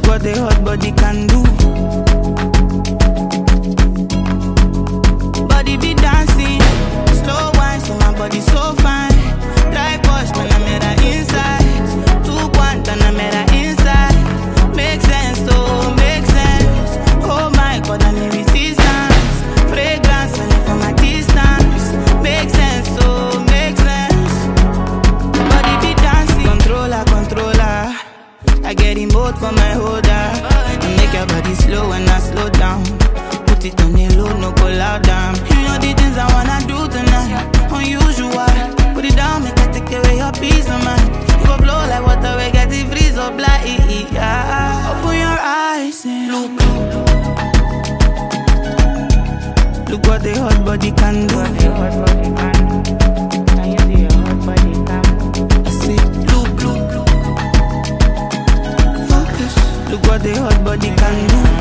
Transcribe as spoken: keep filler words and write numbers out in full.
Look what the hot body can do. Body be dancing, slow wine, so my body so fine. Like Bosch, man, I made her inside. Two point, and I made her inside. Make sense, oh, make sense. Oh my God, I need resistance. Fragrance, and from my distance. Make sense, oh, make sense. Body be dancing, controller, controller. I get in both for my holder. I make your body slow when I slow down. Put it on the low, no go loud down. You know the things I wanna do tonight. Unusual, put it down, make I take away your peace of mind. You go blow like water, we get the freeze up like yeah. Open your eyes and look. Look what the hot body can do. What the hot body can do. Can you see your hot body can do? I say look, look, look. Focus. Look what the hot body can do.